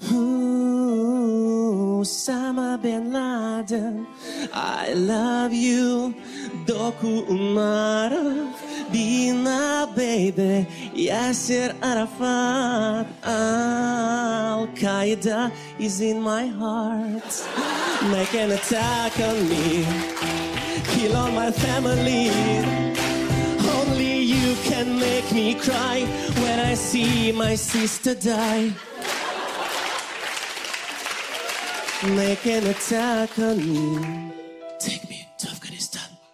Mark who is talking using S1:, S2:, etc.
S1: Osama bin Laden, I love you. Doku Umarov, Bina baby, Yasser Arafat, Al Qaeda is in my heart. Make an attack on me, kill all my family. Only you can make me cry when I see my sister die. Make an attack on me. Take me.